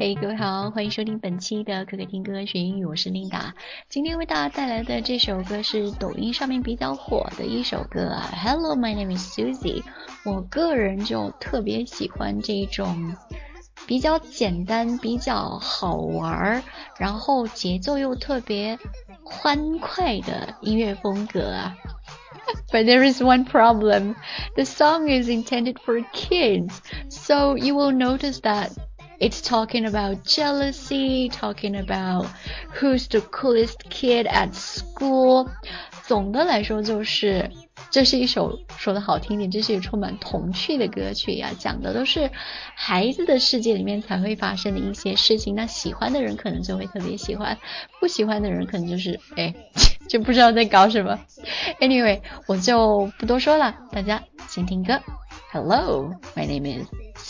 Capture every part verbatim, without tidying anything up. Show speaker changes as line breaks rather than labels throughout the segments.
嘿、hey, 各位好，欢迎收听本期的可可听歌学英语，我是琳达。今天为大家带来的这首歌是抖音上面比较火的一首歌啊 Hello, my name is Susie。 我个人就特别喜欢这种比较简单比较好玩，然后节奏又特别欢快的音乐风格啊。But there is one problem. The song is intended for kids, so you will notice that it's talking about jealousy, talking about who's the coolest kid at school. 总的来说就是这是一首说的好听点，这是一个充满童趣的歌曲呀、啊，讲的都是孩子的世界里面才会发生的一些事情。那喜欢的人可能就会特别喜欢，不喜欢的人可能就是哎就不知道在搞什么。Anyway， 我就不多说了，大家先听歌。Hello, my name is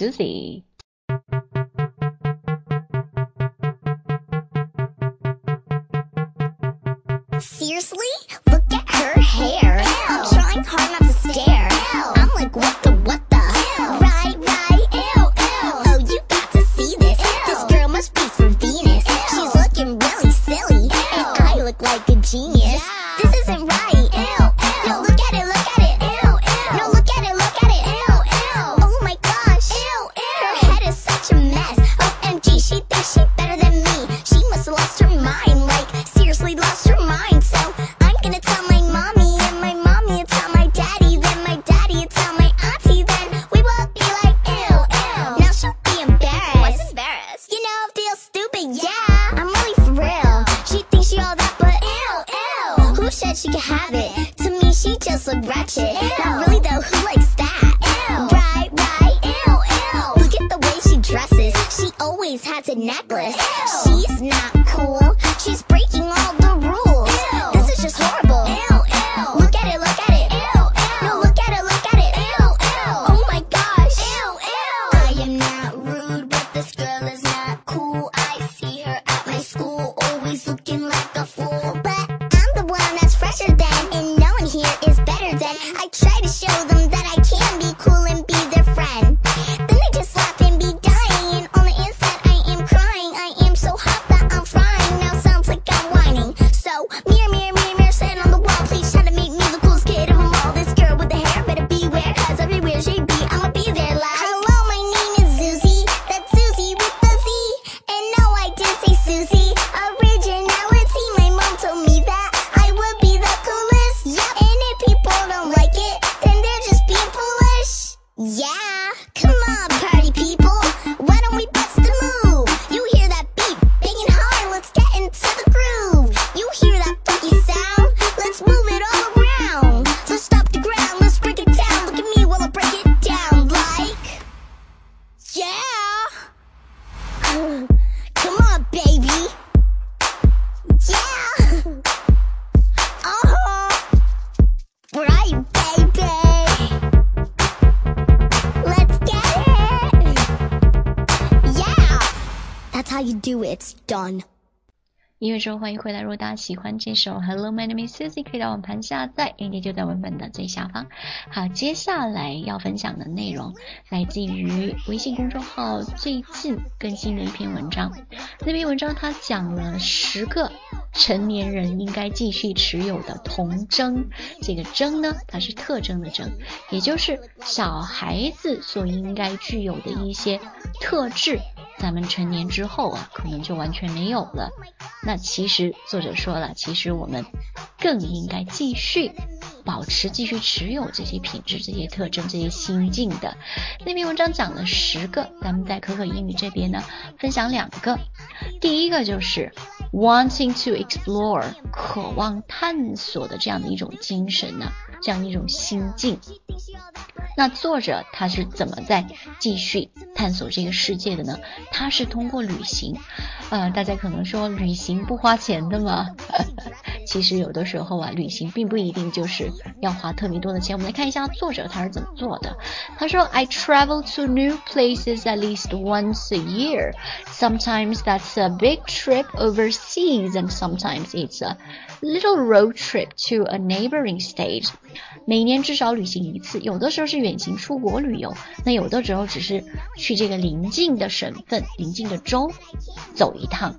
Susie.Seriously? Look at her hair. Ew. I'm trying hard not to stare. Ew. I'm like, what the, what the? Ew. Right, right, ew, ew. Oh, you got to see this. Ew. This girl must be from Venus. Ew. She's looking really silly. Ew. And I look like a genius. Yeah. This isn't right. Ew, ew. No, look at it, look at it. Ew, ew. No, look at it, look at it. Ew, ew. Oh my gosh. Ew, ew. Her head is such a mess. O M G, she thinks she better than me. She must have lost her mind. Like, seriously lost her mind.So I'm gonna tell my mommy, and my mommy will tell my daddy, then my daddy will tell my auntie, then we will be like, ew, ew. Now she'll be embarrassed. What's embarrassed? You know, feel stupid, yeah. I'm really for real. She thinks she all that, but ew, ew. Who said she could have it? To me, she just look ratchet. Ew. Not really though, who likes that? Ew. Right, right, ew, ew. Look at the way she dresses. She always has a necklace. Ew. She's not cool. She's breaking all the rules.Just horrible. Ew, ew. Look at it, look at it. Ew, ew. No, look at it, look at it. Ew, ew. Oh my gosh. Ew, ew. I am not rude, but this girl is not cool. I see her at my school, always looking like a fool. But I'm the one that's fresher than, and no one here is better than. I try to show them that I can be cool and be their friend. Then they just laugh and be dying, and on the inside I am crying. I am so hot that I'm frying. Now sounds like I'm whining. So, mirror, mirror, mirror.On the wall, please try to make me the coolest kid of them all. This girl with the hair better beware, cause everywhere she be, I'ma be there like Hello, my name is Susie. That's Susie with the Z. And no, I didn't say Susie. Originality, my mom told me that I would be the coolest. Yep. And if people don't like it, then they're just being foolish. Yeah, come on, party people. Why don't we bust a move? You hear that beat, big and hard, let's get into the groove. You hear that funky sound?Let's move it all around. Let's stop the ground, let's break it down. Look at me while I break it down. Like, yeah. Come on, baby. Yeah. Uh-huh. Right, baby. Let's get it. Yeah. That's how you do it. It's done.
音乐之后欢迎回来，如果大家喜欢这首 Hello, my name is Susie 可以到网盘下载，链接就在文本的最下方。好，接下来要分享的内容来自于微信公众号最近更新的一篇文章。那篇文章它讲了十个成年人应该继续持有的童征，这个征呢它是特征的征，也就是小孩子所应该具有的一些特质，咱们成年之后啊可能就完全没有了。那其实作者说了，其实我们更应该继续保持继续持有这些品质，这些特征，这些心境的。那篇文章讲了十个，咱们在可可英语这边呢分享两个。第一个就是 wanting to explore 渴望探索的这样的一种精神呢，这样一种心境。那作者他是怎么在继续探索这个世界的呢？他是通过旅行。呃，大家可能说旅行不花钱的吗？ 其实有的时候啊，旅行并不一定就是要花特别多的钱。我们来看一下作者他是怎么做的。他说 I travel to new places at least once a year. Sometimes that's a big trip overseas and sometimes it's a little road trip to a neighboring state. 每年至少旅行一次，有的时候是远行出国旅游，那有的时候只是去这个邻近的省份、邻近的州走一趟。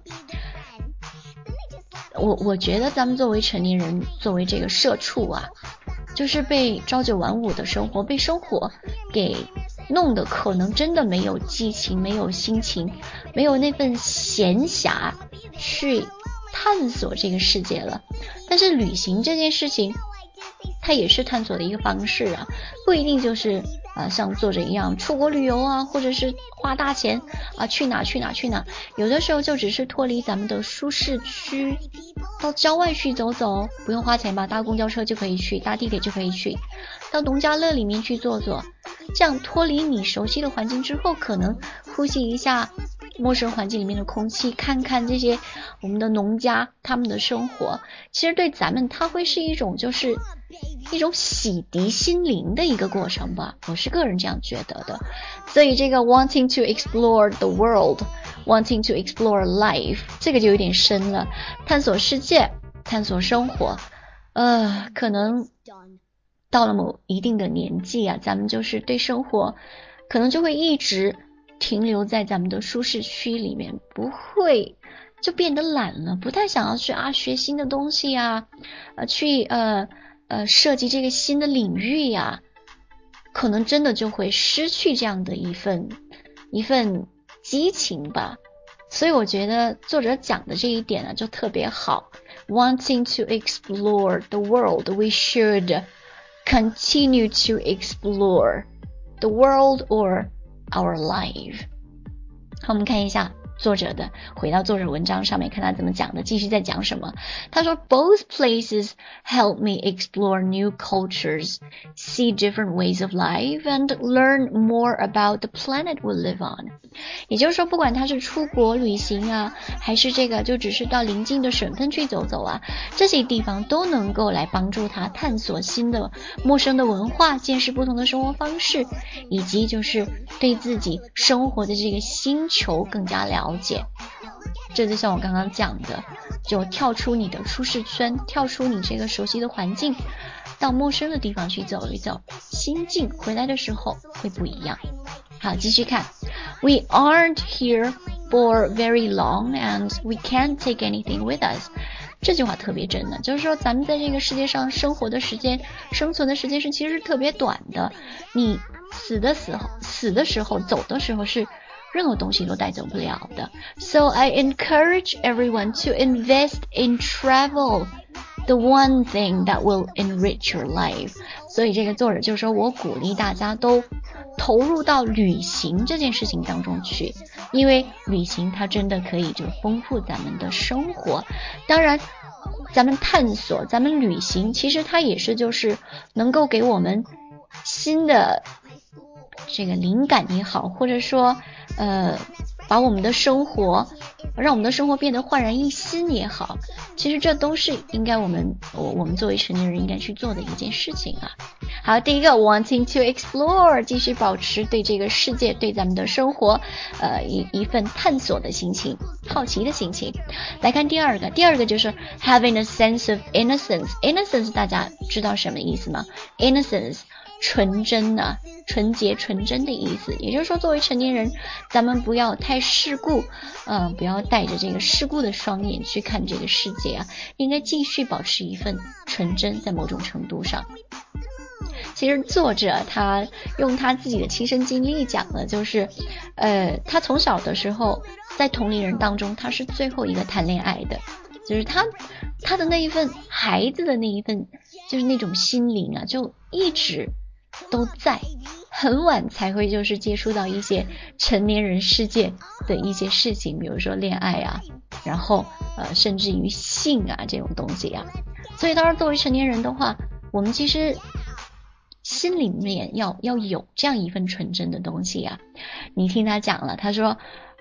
我我觉得咱们作为成年人，作为这个社畜啊，就是被朝九晚五的生活，被生活给弄得可能真的没有激情，没有心情，没有那份闲暇去探索这个世界了。但是旅行这件事情，它也是探索的一个方式啊，不一定就是啊像作者一样出国旅游啊，或者是花大钱啊去哪去哪去哪，有的时候就只是脱离咱们的舒适区，到郊外去走走，不用花钱吧，搭公交车就可以去，搭地铁就可以去，到农家乐里面去坐坐，这样脱离你熟悉的环境之后，可能呼吸一下陌生环境里面的空气，看看这些我们的农家他们的生活，其实对咱们它会是一种就是一种洗涤心灵的一个过程吧，我是个人这样觉得的。所以这个 wanting to explore the world, wanting to explore life 这个就有点深了，探索世界，探索生活，呃，可能到了某一定的年纪啊，咱们就是对生活可能就会一直停留在咱们的舒适区里面，不会就变得懒了，不太想要去啊学新的东西啊，呃去呃呃设计这个新的领域呀，可能真的就会失去这样的一份一份激情吧。所以我觉得作者讲的这一点呢就特别好。Wanting to explore the world, we should continue to explore the world or our life. 好，我们看一下作者的，回到作者文章上面看他怎么讲的，继续在讲什么。他说 Both places help me explore new cultures, see different ways of life, and learn more about the planet we live on. 也就是说，不管他是出国旅行啊，还是这个就只是到邻近的省份去走走啊，这些地方都能够来帮助他探索新的陌生的文化，见识不同的生活方式，以及就是对自己生活的这个星球更加了解。这就像我刚刚讲的，就跳出你的舒适圈，跳出你这个熟悉的环境，到陌生的地方去走一走，心境回来的时候会不一样。好，继续看 We aren't here for very long and we can't take anything with us. 这句话特别真的，就是说咱们在这个世界上生活的时间，生存的时间是其实是特别短的，你死的时候死的时候走的时候是任何东西都带走不了的。 So I encourage everyone to invest in travel, the one thing that will enrich your life. 所以这个作者就说我鼓励大家都投入到旅行这件事情当中去，因为旅行它真的可以就丰富咱们的生活。当然咱们探索，咱们旅行其实它也是就是能够给我们新的这个灵感也好，或者说呃把我们的生活让我们的生活变得焕然一新也好，其实这都是应该我们我我们作为成年人应该去做的一件事情啊。好，第一个 wanting to explore， 继续保持对这个世界对咱们的生活呃一一份探索的心情，好奇的心情。来看第二个，第二个就是 having a sense of innocence. Innocence 大家知道什么意思吗？ Innocence纯真啊，纯洁纯真的意思。也就是说作为成年人咱们不要太世故，嗯、呃，不要带着这个世故的双眼去看这个世界啊，应该继续保持一份纯真，在某种程度上。其实作者他用他自己的亲身经历讲的就是呃，他从小的时候在同龄人当中他是最后一个谈恋爱的，就是他他的那一份孩子的那一份就是那种心灵啊，就一直都在，很晚才会就是接触到一些成年人世界的一些事情，比如说恋爱啊，然后呃甚至于性啊这种东西啊。所以当然作为成年人的话，我们其实心里面要要有这样一份纯真的东西啊。你听他讲了，他说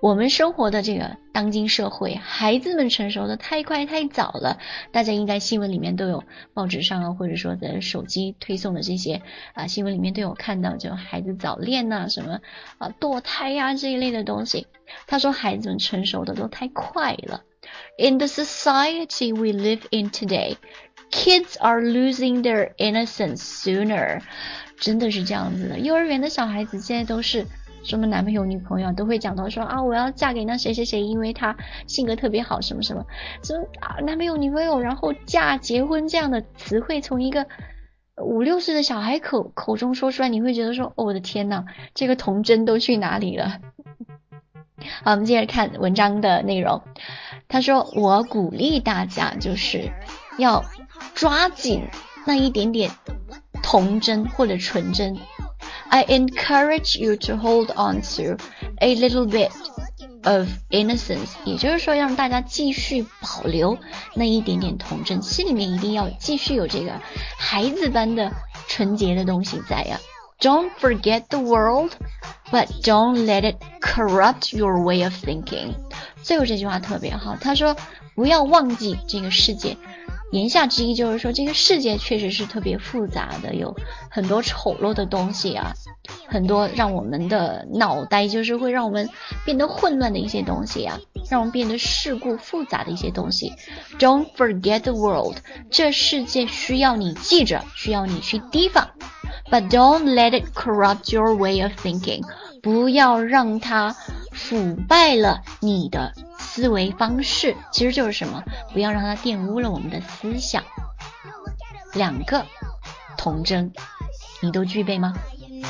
我们生活的这个当今社会，孩子们成熟的太快太早了，大家应该新闻里面都有，报纸上啊，或者说在手机推送的这些啊新闻里面都有看到，就孩子早恋呐、啊，什么啊堕胎呀、啊、这一类的东西。他说孩子们成熟的都太快了。In the society we live in today, kids are losing their innocence sooner. 真的是这样子的，幼儿园的小孩子现在都是什么男朋友女朋友都会讲到说啊，我要嫁给那谁谁谁，因为他性格特别好，什么什么什么啊，男朋友女朋友，然后嫁结婚这样的词汇从一个五六岁的小孩口口中说出来，你会觉得说，哦，我的天哪，这个童真都去哪里了？好，我们接着看文章的内容。他说，我鼓励大家就是要抓紧那一点点童真或者纯真。I encourage you to hold on to a little bit of innocence， 也就是说让大家继续保留那一点点童真，心里面一定要继续有这个孩子般的纯洁的东西在呀。Don't forget the world, but don't let it corrupt your way of thinking。 最后这句话特别好，他说不要忘记这个世界，言下之意就是说这个世界确实是特别复杂的，有很多丑陋的东西啊，很多让我们的脑袋就是会让我们变得混乱的一些东西啊，让我们变得世故复杂的一些东西。 Don't forget the world， 这世界需要你记着，需要你去提防， But don't let it corrupt your way of thinking， 不要让它腐败了你的思维方式，其实就是什么？不要让它玷污了我们的思想。两个童真，你都具备吗？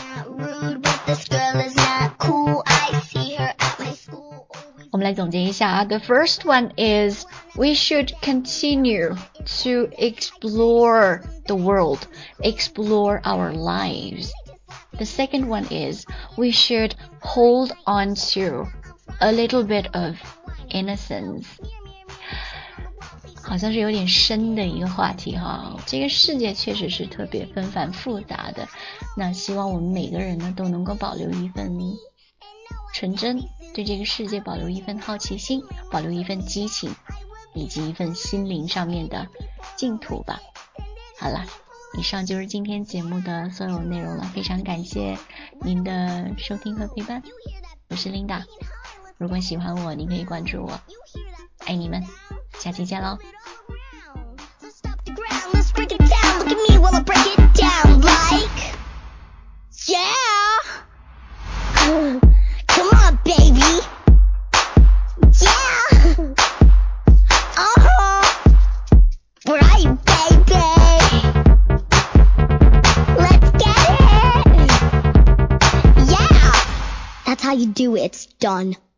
我们来总结一下啊。The first one is we should continue to explore the world, explore our lives.The second one is we should hold on to a little bit of innocence。 好像是有点深的一个话题哈，这个世界确实是特别纷繁复杂的，那希望我们每个人呢都能够保留一份纯真，对这个世界保留一份好奇心，保留一份激情，以及一份心灵上面的净土吧。好了，以上就是今天节目的所有内容了，非常感谢您的收听和陪伴，我是 Linda， 如果喜欢我，你可以关注我，爱你们，下期见喽。
How you do it, it's done.